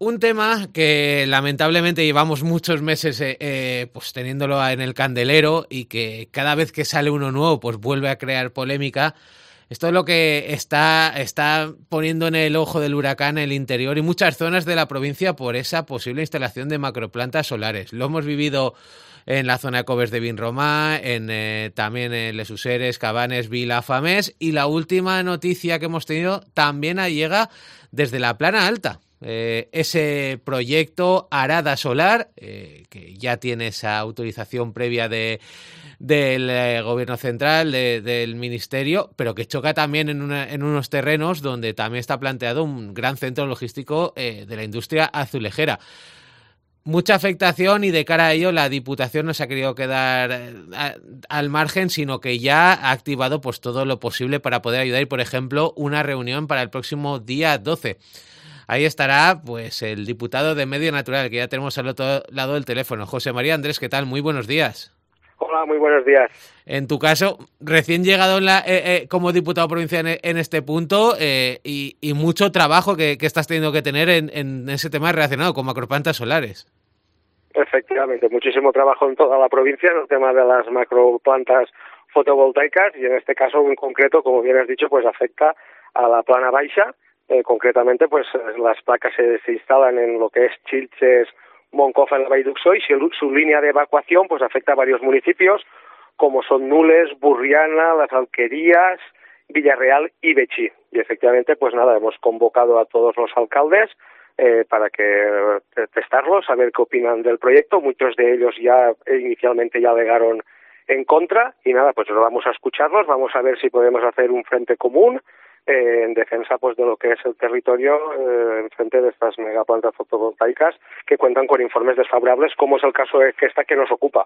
Un tema que lamentablemente llevamos muchos meses pues teniéndolo en el candelero y que cada vez que sale uno nuevo pues vuelve a crear polémica. Esto es lo que está poniendo en el ojo del huracán el interior y muchas zonas de la provincia por esa posible instalación de macroplantas solares. Lo hemos vivido en la zona de Coves de Vinromà, también en Les Useres, Cabanes, Vila, Famés, y la última noticia que hemos tenido también llega desde la Plana Alta. Ese proyecto Arada Solar, que ya tiene esa autorización previa del gobierno central, del ministerio, pero que choca también en unos terrenos donde también está planteado un gran centro logístico de la industria azulejera. Mucha afectación y de cara a ello la Diputación no se ha querido quedar al margen, sino que ya ha activado pues todo lo posible para poder ayudar y, por ejemplo, una reunión para el próximo día 12. Ahí estará pues el diputado de Medio Natural, que ya tenemos al otro lado del teléfono. José María Andrés, ¿qué tal? Muy buenos días. Hola, muy buenos días. En tu caso, recién llegado como diputado provincial en este punto y mucho trabajo que estás teniendo que tener en ese tema relacionado con macroplantas solares. Efectivamente, muchísimo trabajo en toda la provincia en el tema de las macroplantas fotovoltaicas y en este caso en concreto, como bien has dicho, pues afecta a la Plana Baixa. Concretamente, pues las placas se instalan en lo que es Xilxes, Moncofa, en la Vall d'Uxó, y su línea de evacuación pues afecta a varios municipios como son Nules, Burriana, Las Alquerías, Villarreal y Betxí. Y efectivamente, pues nada, hemos convocado a todos los alcaldes para que testarlos, a ver qué opinan del proyecto. Muchos de ellos ya inicialmente ya alegaron en contra y nada, pues vamos a escucharlos, vamos a ver si podemos hacer un frente común en defensa pues de lo que es el territorio en frente de estas megaplantas fotovoltaicas que cuentan con informes desfavorables, como es el caso de esta que nos ocupa.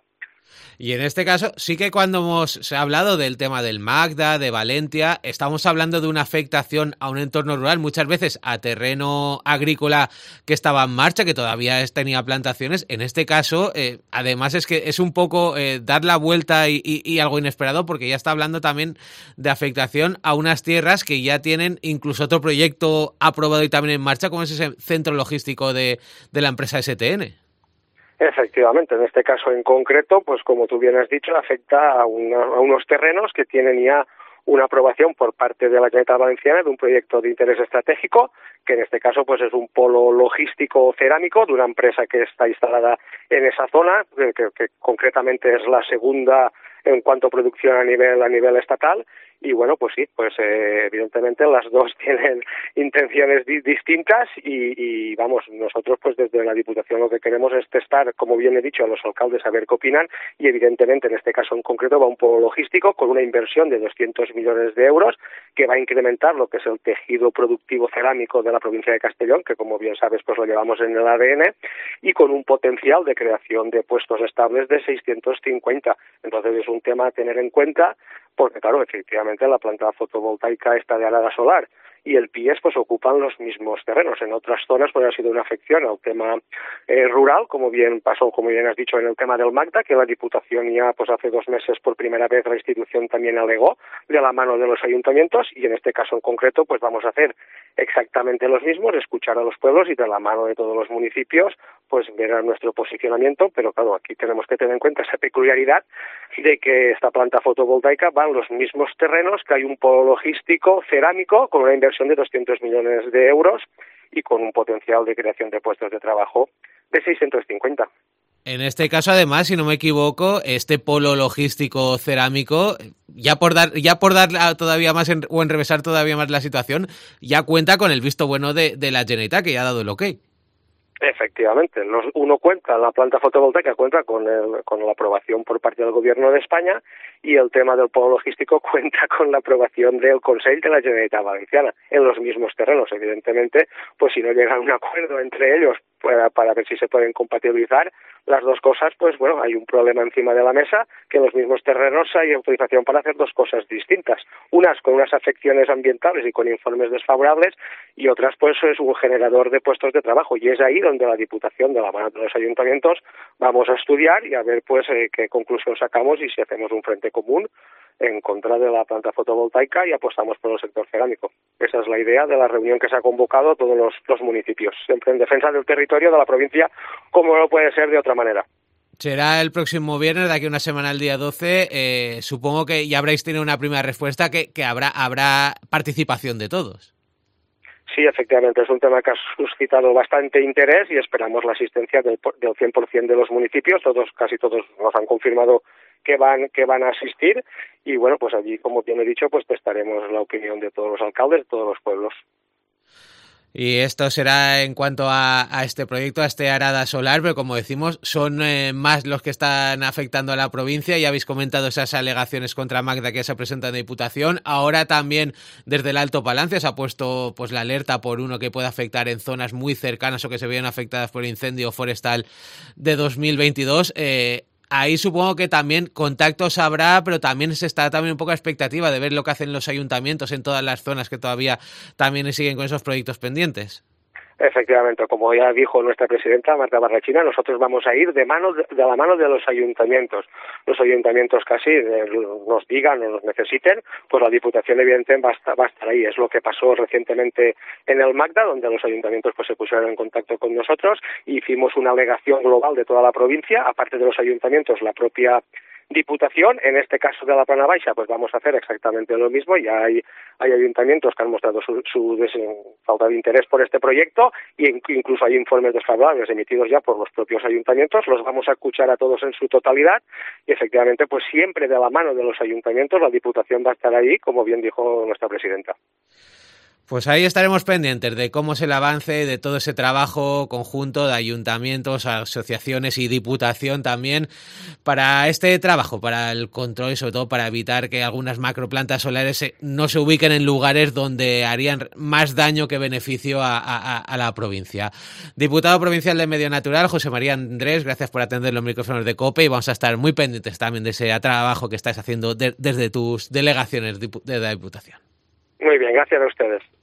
Y en este caso, sí que cuando se ha hablado del tema del Magda, de Valentia, estamos hablando de una afectación a un entorno rural, muchas veces a terreno agrícola que estaba en marcha, que todavía tenía plantaciones. En este caso, además es que es un poco dar la vuelta y algo inesperado, porque ya está hablando también de afectación a unas tierras que ya tienen incluso otro proyecto aprobado y también en marcha, como es ese centro logístico de la empresa STN. Efectivamente, en este caso en concreto, pues como tú bien has dicho, afecta a unos terrenos que tienen ya una aprobación por parte de la Generalitat Valenciana de un proyecto de interés estratégico, que en este caso pues es un polo logístico cerámico de una empresa que está instalada en esa zona, que concretamente es la segunda en cuanto a producción a nivel estatal. Y bueno, pues sí, pues evidentemente las dos tienen intenciones distintas y vamos, nosotros pues desde la Diputación lo que queremos es testar, como bien he dicho, a los alcaldes a ver qué opinan y evidentemente en este caso en concreto va un polo logístico con una inversión de 200 millones de euros que va a incrementar lo que es el tejido productivo cerámico de la provincia de Castellón, que como bien sabes pues lo llevamos en el ADN, y con un potencial de creación de puestos estables de 650. Entonces es un tema a tener en cuenta porque claro, efectivamente la planta fotovoltaica está de Arada Solar y el PIES pues ocupan los mismos terrenos. En otras zonas pues ha sido una afección al tema rural, como bien pasó, como bien has dicho, en el tema del Magda, que la Diputación ya pues hace 2 meses por primera vez la institución también alegó de la mano de los ayuntamientos y en este caso en concreto pues vamos a hacer exactamente los mismos, escuchar a los pueblos y de la mano de todos los municipios pues ver nuestro posicionamiento, pero claro, aquí tenemos que tener en cuenta esa peculiaridad de que esta planta fotovoltaica va en los mismos terrenos, que hay un polo logístico cerámico con una inversión de 200 millones de euros y con un potencial de creación de puestos de trabajo de 650. En este caso, además, si no me equivoco, este polo logístico cerámico, ya por dar todavía más o enrevesar todavía más la situación, ya cuenta con el visto bueno de la Generalitat, que ya ha dado el ok. Efectivamente, la planta fotovoltaica cuenta con la aprobación por parte del Gobierno de España y el tema del polo logístico cuenta con la aprobación del Consell de la Generalitat Valenciana en los mismos terrenos. Evidentemente, pues si no llega a un acuerdo entre ellos para ver si se pueden compatibilizar las dos cosas, pues bueno, hay un problema encima de la mesa, que en los mismos terrenos hay autorización para hacer dos cosas distintas, unas con unas afecciones ambientales y con informes desfavorables y otras pues es un generador de puestos de trabajo y es ahí donde la Diputación de la mano de los ayuntamientos vamos a estudiar y a ver pues qué conclusión sacamos y si hacemos un frente común en contra de la planta fotovoltaica y apostamos por el sector cerámico. Esa es la idea de la reunión que se ha convocado a todos los municipios, siempre en defensa del territorio de la provincia, como no puede ser de otra manera. Será el próximo viernes, de aquí a una semana, el día 12. Supongo que ya habréis tenido una primera respuesta, que habrá participación de todos. Sí, efectivamente, es un tema que ha suscitado bastante interés y esperamos la asistencia del 100% de los municipios. Casi todos nos han confirmado que van a asistir y bueno, pues allí, como bien he dicho, pues prestaremos la opinión de todos los alcaldes de todos los pueblos. Y esto será en cuanto a este proyecto, a este Arada Solar, pero como decimos, son más los que están afectando a la provincia. Ya habéis comentado esas alegaciones contra Magda que se presentan en Diputación. Ahora también desde el Alto Palancia se ha puesto pues la alerta por uno que puede afectar en zonas muy cercanas o que se vean afectadas por el incendio forestal de 2022. Ahí supongo que también contactos habrá, pero también se está también un poco a expectativa de ver lo que hacen los ayuntamientos en todas las zonas que todavía también siguen con esos proyectos pendientes. Efectivamente, como ya dijo nuestra presidenta Marta Barrachina, nosotros vamos a ir de la mano de los ayuntamientos. Los ayuntamientos casi nos digan o nos necesiten, pues la Diputación evidentemente va a estar ahí. Es lo que pasó recientemente en el Magda, donde los ayuntamientos pues se pusieron en contacto con nosotros y hicimos una alegación global de toda la provincia, aparte de los ayuntamientos, la propia Diputación. En este caso de la Plana Baixa, pues vamos a hacer exactamente lo mismo. Ya hay ayuntamientos que han mostrado su falta de interés por este proyecto y incluso hay informes desfavorables emitidos ya por los propios ayuntamientos. Los vamos a escuchar a todos en su totalidad y efectivamente, pues siempre de la mano de los ayuntamientos, la Diputación va a estar ahí, como bien dijo nuestra presidenta. Pues ahí estaremos pendientes de cómo es el avance de todo ese trabajo conjunto de ayuntamientos, asociaciones y Diputación también para este trabajo, para el control y sobre todo para evitar que algunas macroplantas solares no se ubiquen en lugares donde harían más daño que beneficio a la provincia. Diputado provincial de Medio Natural, José María Andrés, gracias por atender los micrófonos de COPE y vamos a estar muy pendientes también de ese trabajo que estás haciendo desde tus delegaciones de la Diputación. Muy bien, gracias a ustedes.